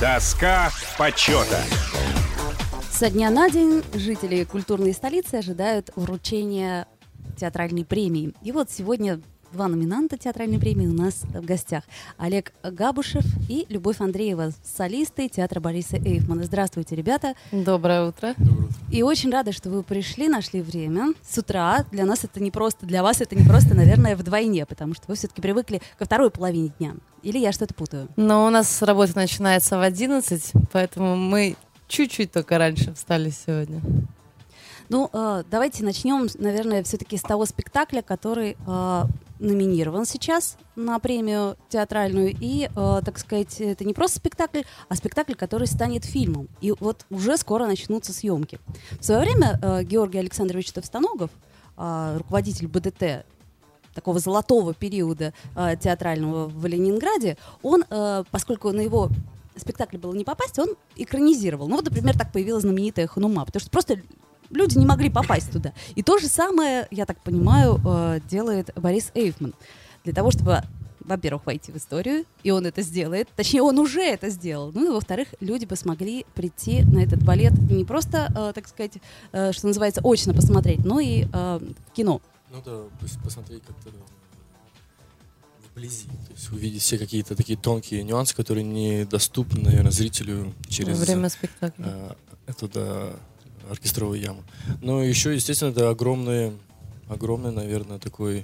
Доска почета. Со дня на день жители культурной столицы ожидают вручения театральной премии. И вот сегодня два номинанта театральной премии у нас в гостях. Олег Габушев и Любовь Андреева, солисты театра Бориса Эйфмана. Здравствуйте, ребята. Доброе утро. Доброе утро. И очень рада, что вы пришли, нашли время с утра. Для нас это не просто, для вас это не просто, наверное, вдвойне, потому что вы все-таки привыкли ко второй половине дня. Или я что-то путаю? Но у нас работа начинается в 11, поэтому мы чуть-чуть только раньше встали сегодня. Ну, давайте начнем, наверное, все-таки с того спектакля, который номинирован сейчас на премию театральную. И, так сказать, это не просто спектакль, а спектакль, который станет фильмом. И вот уже скоро начнутся съемки. В свое время Георгий Александрович Товстоногов, руководитель БДТ, такого золотого периода театрального в Ленинграде, он, поскольку на его спектакль было не попасть, он экранизировал. Ну вот, например, так появилась знаменитая «Ханума», потому что просто люди не могли попасть туда. И то же самое, я так понимаю, делает Борис Эйфман. Для того, чтобы, во-первых, войти в историю, и он это сделает. Точнее, он уже это сделал. Ну и, во-вторых, люди бы смогли прийти на этот балет не просто, так сказать, что называется, очно посмотреть, но и в кино. Ну да, посмотреть как-то вблизи. То есть увидеть все какие-то такие тонкие нюансы, которые недоступны, наверное, зрителю через Время спектакля. эту, да, оркестровую яму. Но еще, естественно, это огромный, наверное,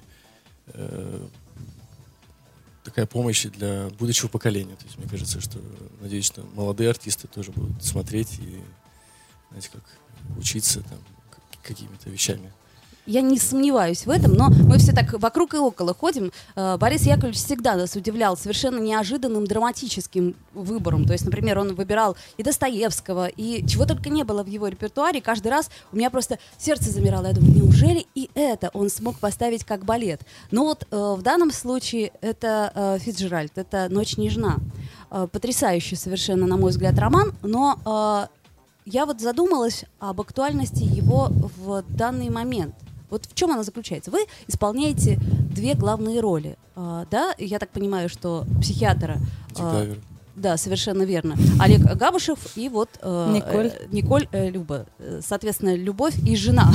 такая помощь для будущего поколения. То есть мне кажется, что, надеюсь, что молодые артисты тоже будут смотреть и, знаете, как учиться там какими-то вещами. Я не сомневаюсь в этом, но мы все так вокруг и около ходим. Борис Яковлевич всегда нас удивлял совершенно неожиданным драматическим выбором. То есть, например, он выбирал и Достоевского, и чего только не было в его репертуаре. Каждый раз у меня просто сердце замирало. Я думаю, неужели и это он смог поставить как балет? Но вот в данном случае это Фицджеральд, это «Ночь нежна». Потрясающий совершенно, на мой взгляд, роман, но я вот задумалась об актуальности его в данный момент. Вот в чем она заключается? Вы исполняете две главные роли, да? Я так понимаю, что психиатра... Да, совершенно верно. Олег Габушев и вот Николь Люба. Соответственно, Любовь и жена.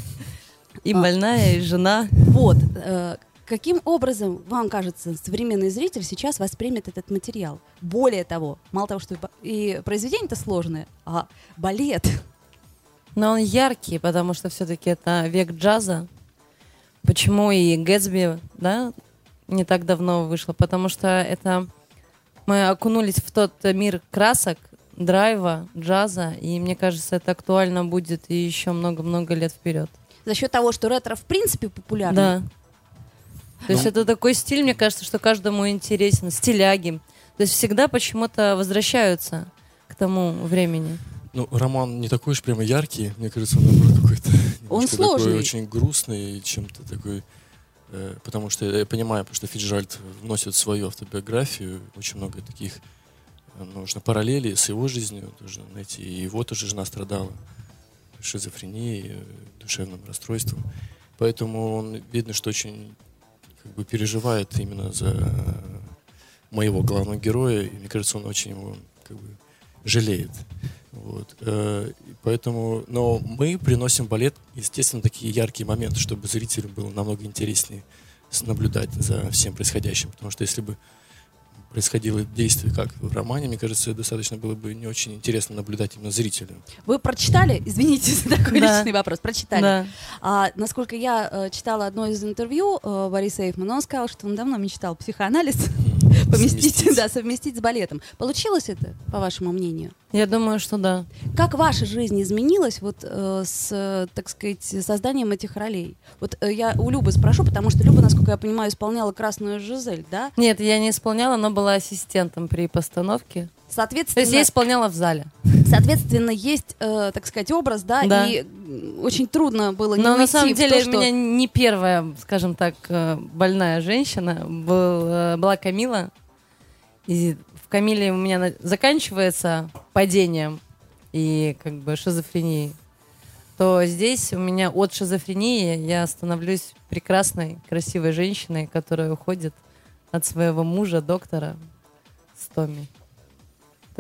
И больная, и жена. Вот. Каким образом, вам кажется, современный зритель сейчас воспримет этот материал? Более того, мало того, что и произведение-то сложное, а балет... Но он яркий, потому что все-таки это век джаза. Почему и Гэтсби, да, не так давно вышло? Потому что это мы окунулись в тот мир красок, драйва, джаза, и мне кажется, это актуально будет и еще много-много лет вперед. За счет того, что ретро в принципе популярно? Да. То есть это такой стиль, мне кажется, что каждому интересен, стиляги. То есть всегда почему-то возвращаются к тому времени. Ну, роман не такой уж прямо яркий, мне кажется, он наоборот какой-то он сложный, такой очень грустный и чем-то такой, потому что я понимаю, потому что Фицджеральд вносит свою автобиографию, очень много таких, нужно параллелей с его жизнью тоже найти, и его тоже жена страдала шизофренией, душевным расстройством, поэтому он, видно, что очень как бы переживает именно за моего главного героя, и мне кажется, он очень его как бы жалеет. Вот. Поэтому, но мы приносим в балет, естественно, такие яркие моменты, чтобы зрителю было намного интереснее наблюдать за всем происходящим. Потому что если бы происходило действие как в романе, мне кажется, достаточно было бы не очень интересно наблюдать именно зрителю. Вы прочитали? Извините за такой личный вопрос. Прочитали? Да. Насколько я читала одно из интервью Бориса Эйфмана, он сказал, что он давно мечтал психоанализ совместить с балетом. Получилось это, по вашему мнению? Я думаю, что да. Как ваша жизнь изменилась вот с, так сказать, созданием этих ролей? Вот я у Любы спрошу, потому что Люба, насколько я понимаю, исполняла «Красную Жизель», да? Нет, я не исполняла, но была ассистентом при постановке. Соответственно, то есть я исполняла в зале. Соответственно, есть, так сказать, образ, да, и очень трудно было не Но уйти на самом деле в то, у меня не первая, скажем так, больная женщина. Была Камила. И в Камиле у меня заканчивается падением и как бы шизофренией. То здесь у меня от шизофрении я становлюсь прекрасной, красивой женщиной, которая уходит от своего мужа, доктора, с Томми. То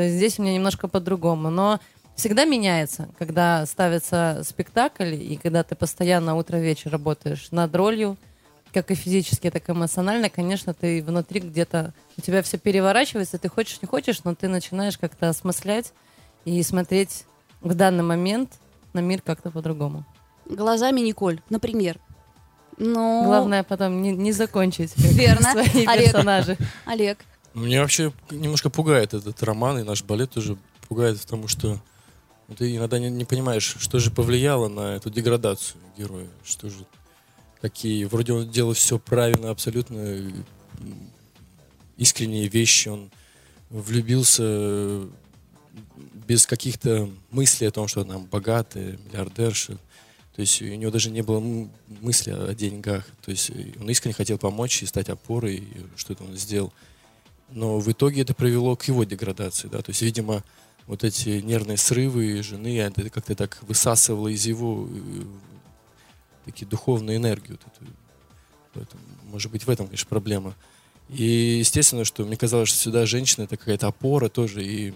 То есть здесь у меня немножко по-другому. Но всегда меняется, когда ставится спектакль, и когда ты постоянно утро-вечер работаешь над ролью, как и физически, так и эмоционально, конечно, ты внутри где-то, у тебя все переворачивается, ты хочешь, не хочешь, но ты начинаешь как-то осмыслять и смотреть в данный момент на мир как-то по-другому. Глазами Николь, например. Ну, Главное потом не закончить Верно. свои Олег. персонажи. Олег. Меня вообще немножко пугает этот роман, и наш балет тоже пугает, потому что ты иногда не понимаешь, что же повлияло на эту деградацию героя, что же, какие, вроде он делал все правильно, абсолютно искренние вещи, он влюбился без каких-то мыслей о том, что он богатый, миллиардерша. То есть у него даже не было мысли о деньгах. То есть он искренне хотел помочь и стать опорой, и что-то он сделал. Но в итоге это привело к его деградации. Да? То есть, видимо, вот эти нервные срывы жены, это как-то так высасывало из его такие духовную энергию. Поэтому, может быть, в этом, конечно, проблема. И естественно, что мне казалось, что сюда женщина — это какая-то опора тоже и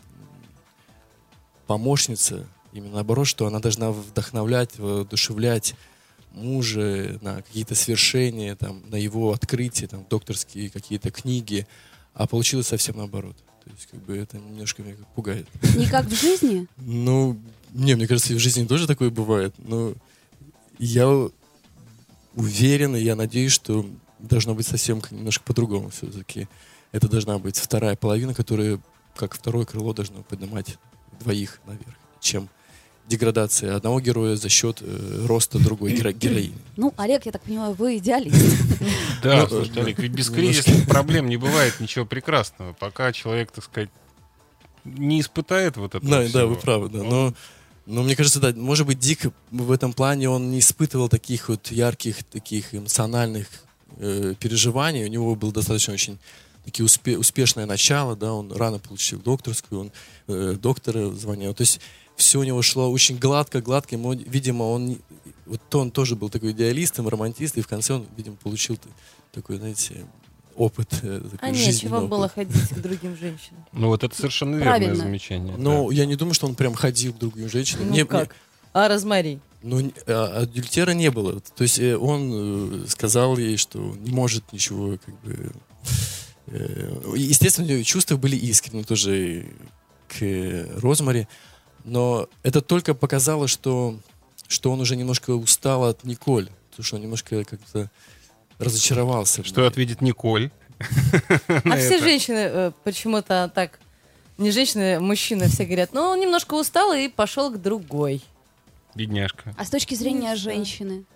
помощница. Именно наоборот, что она должна вдохновлять, воодушевлять мужа на какие-то свершения, там, на его открытия, там, докторские какие-то книги. А получилось совсем наоборот. То есть, как бы, это немножко меня пугает. Не как в жизни? Ну, мне кажется, и в жизни тоже такое бывает. Но я уверен, и я надеюсь, что должно быть совсем немножко по-другому все-таки. Это должна быть вторая половина, которая, как второе крыло, должно поднимать двоих наверх, чем деградация одного героя за счет роста другой героини. Ну, Олег, я так понимаю, вы идеалист. Да, слушайте, Олег, ведь без кризисных проблем не бывает ничего прекрасного. Пока человек, так сказать, не испытает вот этого Да, всего. вы правы, да. Но мне кажется, да, может быть, Дик в этом плане, он не испытывал таких вот ярких, таких эмоциональных переживаний. У него было достаточно очень такие успешное начало, да, он рано получил докторскую, он доктора звания. То есть все у него шло очень гладко, видимо, он тоже был такой идеалистом, романтистом, и в конце он, видимо, получил такой, знаете, опыт. А нечего было ходить к другим женщинам. Ну вот это совершенно Правильно. верное замечание. Но я не думаю, что он прям ходил к другим женщинам. Ну как? А Розмари? Ну, адюльтера не было. То есть он сказал ей, что не может ничего, как бы... Естественно, у него чувства были искренние тоже к Розмари, но это только показало, что он уже немножко устал от Николь, потому что он немножко как-то разочаровался. Что ответит Николь? А все женщины почему-то так, не женщины, мужчины все говорят, ну, он немножко устал и пошел к другой. Бедняжка. А с точки зрения женщины?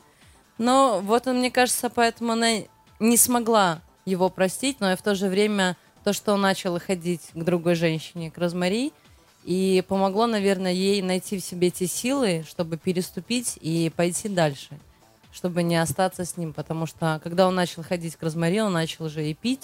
Но вот, мне кажется, поэтому она не смогла его простить, но и в то же время то, что он начал ходить к другой женщине, к Розмари, и помогло, наверное, ей найти в себе те силы, чтобы переступить и пойти дальше, чтобы не остаться с ним, потому что когда он начал ходить к Розмари, он начал уже и пить,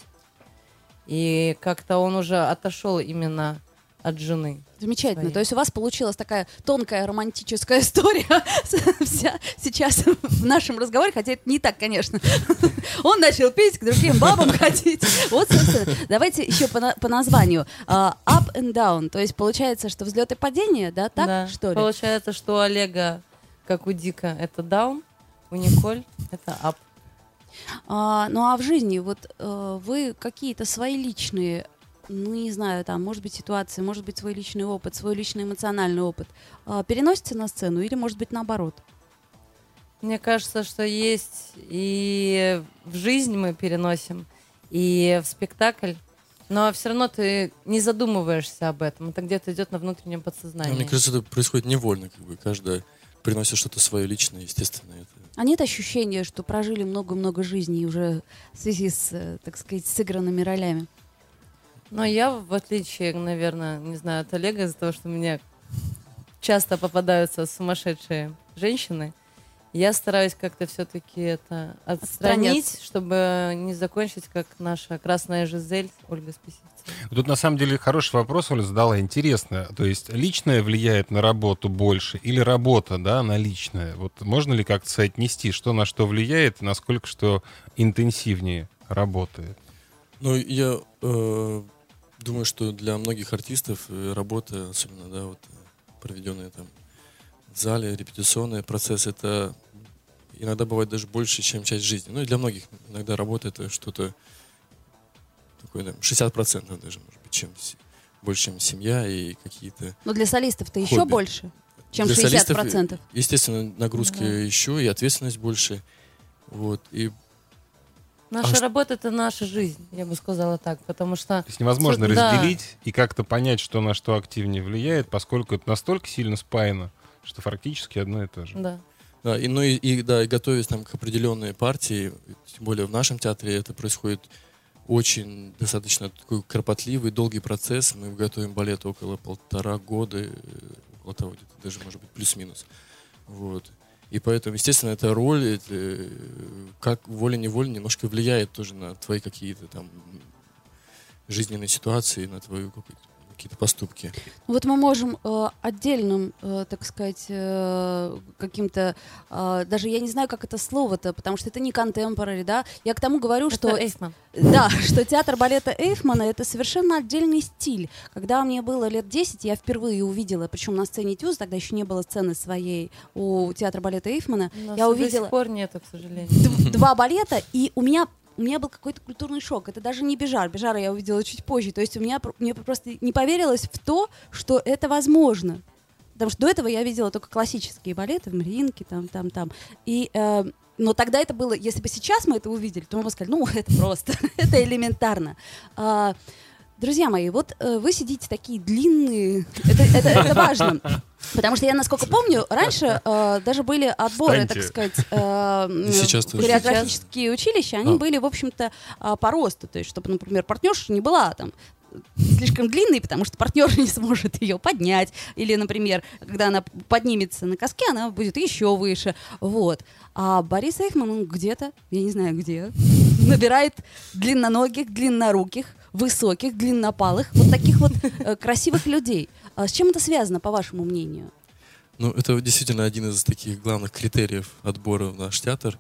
и как-то он уже отошел именно от жены. Замечательно. Своей. То есть у вас получилась такая тонкая романтическая история вся сейчас в нашем разговоре, хотя это не так, конечно. Он начал пить, к другим бабам ходить. Вот, собственно. Давайте еще по названию. Up and down. То есть получается, что взлет и падение, да? Так, Да. что ли? Получается, что у Олега, как у Дика, это down, у Николь это up. Ну а в жизни вот вы какие-то свои личные, ну не знаю, там, может быть, ситуации, может быть, свой личный опыт, свой личный эмоциональный опыт переносите на сцену или, может быть, наоборот? Мне кажется, что есть и в жизнь мы переносим, и в спектакль, но все равно ты не задумываешься об этом. Это где-то идет на внутреннем подсознании. Мне кажется, это происходит невольно, как бы каждая приносит что-то свое личное, естественно. Это... А нет ощущения, что прожили много-много жизней уже в связи с, так сказать, сыгранными ролями? Но я, в отличие, наверное, не знаю, от Олега, из-за того, что мне часто попадаются сумасшедшие женщины, я стараюсь как-то все-таки это отстранить, чтобы не закончить, как наша красная Жизель Ольга Списивцева. Тут на самом деле хороший вопрос Оля задала, интересно. То есть личное влияет на работу больше или работа, да, на личное? Вот можно ли как-то соотнести, что на что влияет и насколько что интенсивнее работает? Ну, я думаю, что для многих артистов работа, особенно, да, вот проведенная там в зале, репетиционный процесс, это иногда бывает даже больше, чем часть жизни. Ну и для многих иногда работа это что-то такое, да, 60% даже, может быть, больше, чем семья и какие-то... Но для солистов-то еще хобби. больше, чем Для 60%. солистов, естественно, нагрузка еще и ответственность больше. Вот, и Наша работа — это наша жизнь, я бы сказала так, потому что... То есть невозможно Да. разделить и как-то понять, что на что активнее влияет, поскольку это настолько сильно спаяно, что фактически одно и то же. Да. Да, и готовясь там к определенной партии, тем более в нашем театре это происходит очень достаточно такой кропотливый, долгий процесс. Мы готовим балет около 1,5 года, около того, где-то даже, может быть, плюс-минус. Вот. И поэтому, естественно, эта роль, это, как волей-неволей, немножко влияет тоже на твои какие-то там жизненные ситуации, на твои какие-то поступки. Вот мы можем отдельным, так сказать, каким-то, даже я не знаю, как это слово-то, потому что это не contemporary, да, я к тому говорю, Это что... Эйфман. Да, что театр балета Эйфмана — это совершенно отдельный стиль. Когда мне было лет 10, я впервые увидела, причем на сцене Тюз, тогда еще не было сцены своей у театра балета Эйфмана, я До увидела сих пор нету, к сожалению. два балета, и у меня был какой-то культурный шок. Это даже не Бежар. Бежара я увидела чуть позже. То есть мне просто не поверилось в то, что это возможно. Потому что до этого я видела только классические балеты в Мариинке, там. И, но тогда это было... Если бы сейчас мы это увидели, то мы бы сказали, ну, это просто, это элементарно. Друзья мои, вот вы сидите такие длинные, это важно, потому что я, насколько помню, раньше даже были отборы, Встаньте. так сказать, сейчас в тоже. хореографические училища, они были, в общем-то, по росту, то есть, чтобы, например, партнерша не была там слишком длинной, потому что партнер не сможет ее поднять, или, например, когда она поднимется на коске, она будет еще выше, вот. А Борис Эйфман, он где-то, я не знаю где, набирает длинноногих, длинноруких, высоких, длиннопалых, вот таких вот красивых людей. С чем это связано, по вашему мнению? Ну, это действительно один из таких главных критериев отбора в наш театр.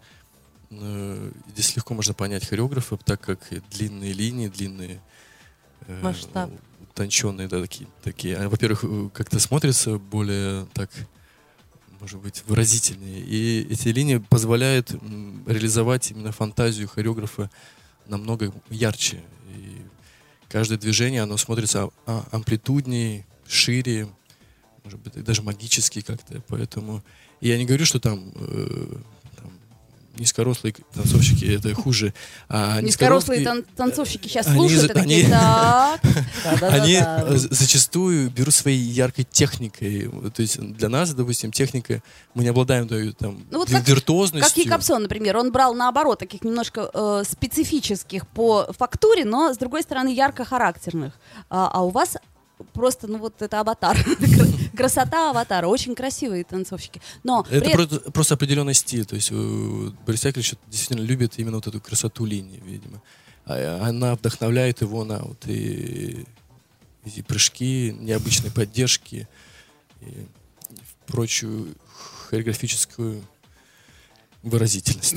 Здесь легко можно понять хореографа, так как длинные линии, длинные Масштаб. утонченные, да, такие. Во-первых, как-то смотрится более так, может быть, выразительнее. И эти линии позволяют реализовать именно фантазию хореографа намного ярче. И каждое движение, оно смотрится амплитуднее, шире, может быть, даже магически как-то. Поэтому я не говорю, что там низкорослые танцовщики это хуже. А Низкорослые танцовщики сейчас они слушают и такие, так. Они зачастую берут своей яркой техникой. То есть для нас, допустим, техника, мы не обладаем там Ну, вот виртуозностью. Как Якобсон, например, он брал наоборот таких немножко специфических по фактуре, но с другой стороны ярко характерных. А у вас просто, ну вот это аватар, красота аватара, очень красивые танцовщики. Но это просто определенный стиль. То есть Борис Яковлевич действительно любит именно вот эту красоту линии, видимо. Она вдохновляет его на вот и эти прыжки, необычные поддержки и прочую хореографическую выразительность.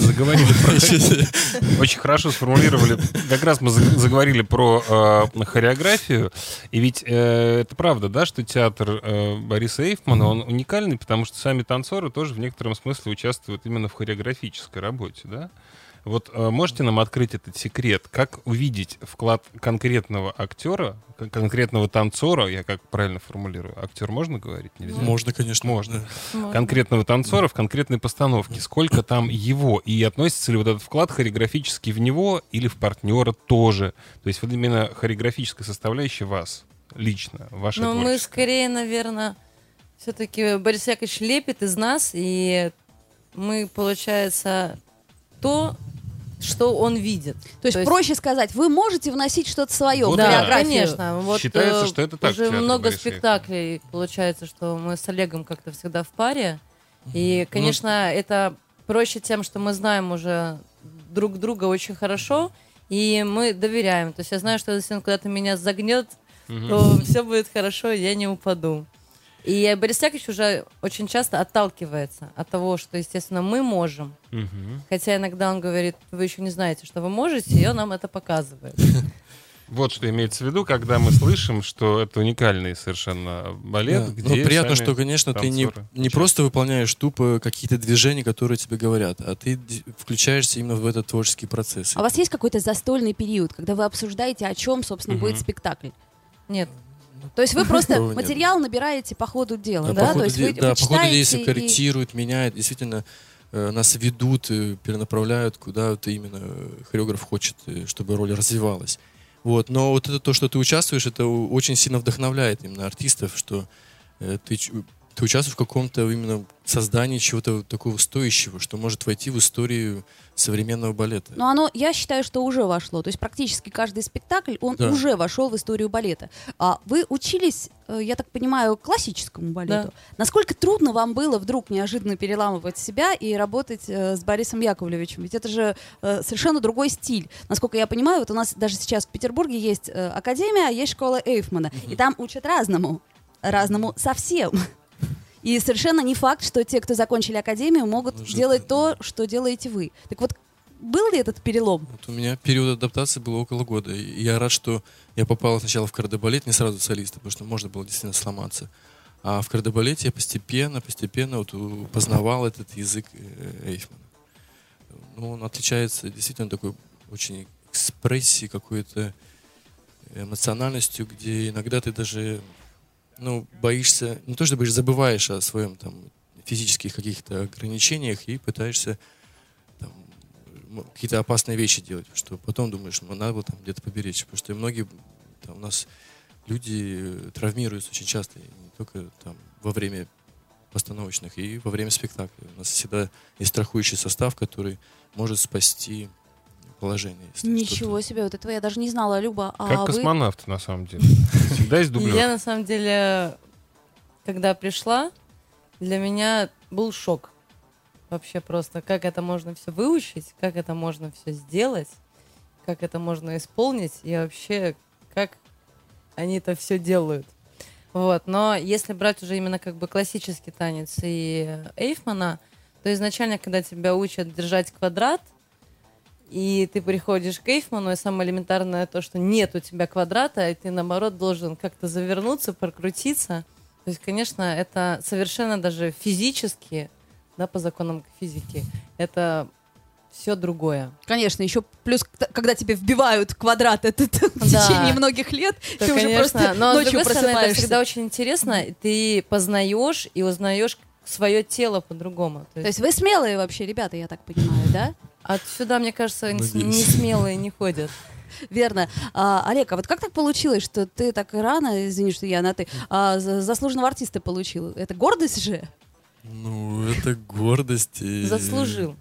Очень хорошо сформулировали. Как раз мы заговорили про хореографию. И ведь это правда, да, что театр Бориса Эйфмана, он уникальный, потому что сами танцоры тоже в некотором смысле участвуют именно в хореографической работе, да? Вот можете нам открыть этот секрет? Как увидеть вклад конкретного актера, конкретного танцора, я как правильно формулирую, актер можно говорить? Нельзя? Можно, конечно. Можно. Можно. Конкретного танцора в конкретной постановке. Сколько там его? И относится ли вот этот вклад хореографический в него или в партнера тоже? То есть вот именно хореографическая составляющая вас лично, ваше Но мы творчество. скорее, наверное, все-таки Борис Яковлевич лепит из нас, и мы, получается, то, что он видит. То есть проще сказать, вы можете вносить что-то свое Вот в да. хореографию. Конечно. Вот, Считается, что это так в уже театре много Бориса спектаклей, получается, что мы с Олегом как-то всегда в паре. И, конечно, это проще тем, что мы знаем уже друг друга очень хорошо, и мы доверяем. То есть я знаю, что если он куда-то меня загнет, то все будет хорошо, я не упаду. И Борис Яковлевич уже очень часто отталкивается от того, что, естественно, мы можем. Мгм. Хотя иногда он говорит, вы еще не знаете, что вы можете, и он нам это показывает. Вот что имеется в виду, когда мы слышим, что это уникальный совершенно балет, Да. где Но приятно, сами что, конечно, ты не танцоры просто выполняешь тупо какие-то движения, которые тебе говорят, а ты включаешься именно в этот творческий процесс. А у вас есть какой-то застольный период, когда вы обсуждаете, о чем, собственно, Мгм. будет спектакль? Нет. То есть вы просто Такого нет. материал набираете по ходу дела, Да, да? по ходу То есть вы, да, вы по ходу действия читаете и- корректируют, меняют, действительно нас ведут, перенаправляют, куда вот именно хореограф хочет, чтобы роль развивалась. Вот. Но вот это то, что ты участвуешь, это очень сильно вдохновляет именно артистов, что ты участвуешь в каком-то именно создании чего-то такого стоящего, что может войти в историю современного балета. Но оно, я считаю, что уже вошло. То есть практически каждый спектакль, он Да. уже вошел в историю балета. А вы учились, я так понимаю, классическому балету. Да. Насколько трудно вам было вдруг неожиданно переламывать себя и работать с Борисом Яковлевичем? Ведь это же совершенно другой стиль. Насколько я понимаю, вот у нас даже сейчас в Петербурге есть академия, а есть школа Эйфмана. И там учат разному. Разному совсем. И совершенно не факт, что те, кто закончили академию, могут Может, делать то, что делаете вы. Так вот, был ли этот перелом? Вот у меня период адаптации был около года. И я рад, что я попал сначала в кардебалет, не сразу в солиста, потому что можно было действительно сломаться. А в кардебалете я постепенно вот познавал этот язык Эйфмана. Ну, он отличается действительно такой очень экспрессией, какой-то эмоциональностью, где иногда ты даже боишься, не то что боишься, забываешь о своем там физических каких-то ограничениях и пытаешься там, какие-то опасные вещи делать, что потом думаешь, надо было там где-то поберечь, потому что многие там, у нас люди травмируются очень часто, не только там во время постановочных, и во время спектакля. У нас всегда есть страхующий состав, который может спасти положение. если Ничего себе, вот этого я даже не знала, Люба. А Как вы... космонавт, на самом деле. Всегда есть дублер. Я, на самом деле, когда пришла, для меня был шок. Вообще просто, как это можно все выучить, как это можно все сделать, как это можно исполнить, и вообще, как они это все делают. Вот. Но если брать уже именно как бы классический танец и Эйфмана, то изначально, когда тебя учат держать квадрат, и ты приходишь к Эйфману, и самое элементарное то, что нет у тебя квадрата, и ты, наоборот, должен как-то завернуться, прокрутиться. То есть, конечно, это совершенно даже физически, да, по законам физики, это все другое. Конечно, еще плюс, когда тебе вбивают квадрат этот в Да. течение многих лет, То, ты уже конечно, просто но с ночью другой стороны, это просыпаешься. всегда очень интересно. Ты познаешь и узнаешь свое тело по-другому. То есть вы смелые вообще ребята, я так понимаю, да? Отсюда, мне кажется, Надеюсь. не смелые не ходят. Верно. Олег, а вот как так получилось, что ты так рано, извини, что я на ты, заслуженного артиста получил? Это гордость же? Ну, это гордость. Заслужил.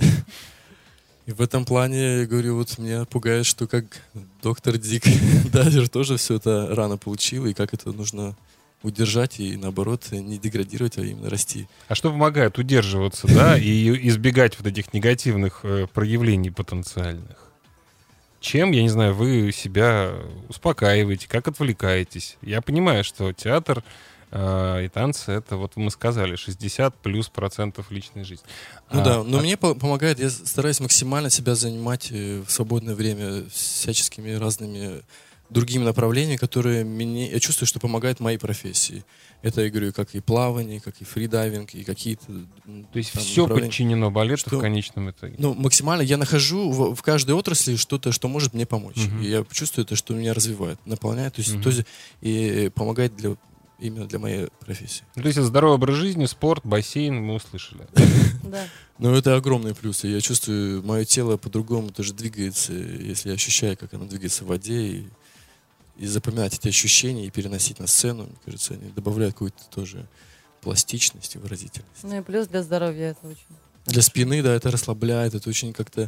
И в этом плане, я говорю, вот меня пугает, что как доктор Дик Дайвер тоже все это рано получил, и как это нужно удержать и, наоборот, не деградировать, а именно расти. А что помогает удерживаться, да, и избегать вот этих негативных проявлений потенциальных? Чем, я не знаю, вы себя успокаиваете, как отвлекаетесь? Я понимаю, что театр и танцы — это, вот мы сказали, 60+% личной жизни. Ну да, но мне помогает, я стараюсь максимально себя занимать в свободное время всяческими разными другими направлениями, которые я чувствую, что помогают моей профессии. Это, я говорю, как и плавание, как и фридайвинг, и какие-то... То есть там все направления. подчинено балету Что- в конечном итоге. Ну, максимально я нахожу в каждой отрасли что-то, что может мне помочь. Мгм. И я чувствую это, что меня развивает, наполняет, то есть, Мгм. и помогает именно для моей профессии. То есть это здоровый образ жизни, спорт, бассейн, мы услышали. Да. Но это огромные плюсы. Я чувствую, мое тело по-другому тоже двигается, если я ощущаю, как оно двигается в воде, и запоминать эти ощущения и переносить на сцену, мне кажется, они добавляют какую-то тоже пластичность и выразительность. Ну и плюс для здоровья это очень. Для спины, да, это расслабляет, это очень как-то...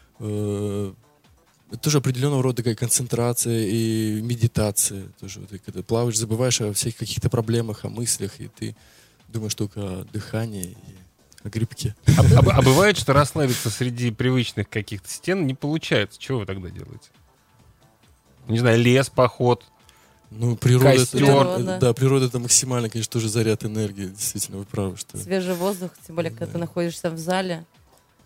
это тоже определенного рода такая концентрация и медитация. Тоже, вот, ты когда плаваешь, забываешь о всех каких-то проблемах, о мыслях, и ты думаешь только о дыхании и о грибке. А бывает, что расслабиться среди привычных каких-то стен не получается. Чего вы тогда делаете? Не знаю, лес, поход. Ну, природа, Костер. да, природа это максимально, конечно, тоже заряд энергии. Действительно, вы правы, что... Свежий воздух, тем более, когда ты находишься в зале.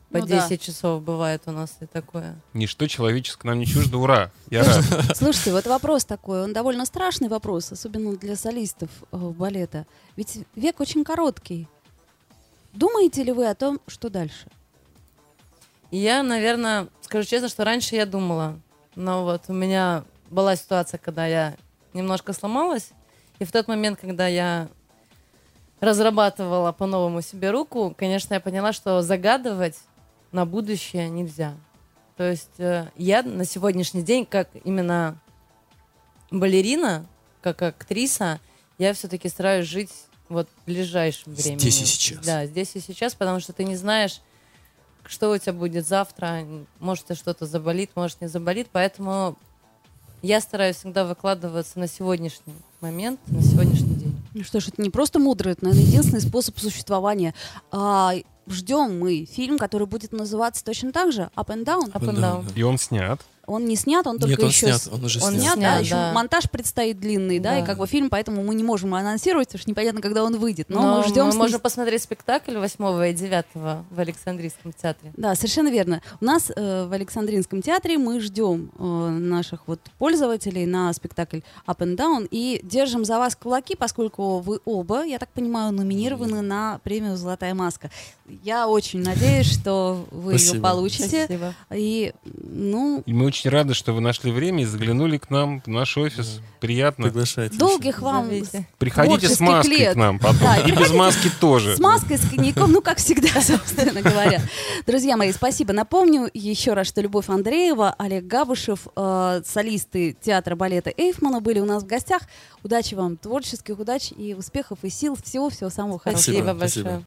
по Ну да. 10 часов бывает у нас и такое. Ничто человеческое нам не чуждо, ура! Я рад. Слушайте, вот вопрос такой, он довольно страшный вопрос, особенно для солистов балета. Ведь век очень короткий. Думаете ли вы о том, что дальше? И я, наверное, скажу честно, что раньше я думала, но вот у меня была ситуация, когда я немножко сломалась, и в тот момент, когда я разрабатывала по-новому себе руку, конечно, я поняла, что загадывать на будущее нельзя. То есть я на сегодняшний день, как именно балерина, как актриса, я все-таки стараюсь жить вот в ближайшем времени. Здесь и сейчас. Да, здесь и сейчас, потому что ты не знаешь, что у тебя будет завтра, может, у тебя что-то заболит, может, не заболит, поэтому я стараюсь всегда выкладываться на сегодняшний момент, на сегодняшний день. Ну что ж, это не просто мудро, это, наверное, единственный способ существования. Ждем мы фильм, который будет называться точно так же «Up and Down». Up and down. И он снят. Он не снят, он только Нет, он еще... снят, он уже он снят. снят, да, снят, еще да. монтаж предстоит длинный, да, Да. и как бы фильм, поэтому мы не можем анонсировать, потому что непонятно, когда он выйдет. Но, Но мы ждем мы с ним- можем посмотреть спектакль 8 и 9 в Александрийском театре. Да, совершенно верно. У нас в Александринском театре мы ждем наших вот пользователей на спектакль Up and Down и держим за вас кулаки, поскольку вы оба, я так понимаю, номинированы на премию «Золотая маска». Я очень надеюсь, что вы ее Спасибо. получите. Спасибо. И, ну, И мы очень рады, что вы нашли время и заглянули к нам в наш офис. Приятно. Приглашайте. долгих вам Зовите. Приходите с творческих маской лет. к нам потом. Да, И без маски тоже. с маской, с коньяком, ну, как всегда, собственно говоря. Друзья мои, спасибо. Напомню еще раз, что Любовь Андреева, Олег Габушев, солисты театра балета Эйфмана были у нас в гостях. Удачи вам, творческих удач и успехов, и сил. Всего-всего самого хорошего. Спасибо Спасибо. большое.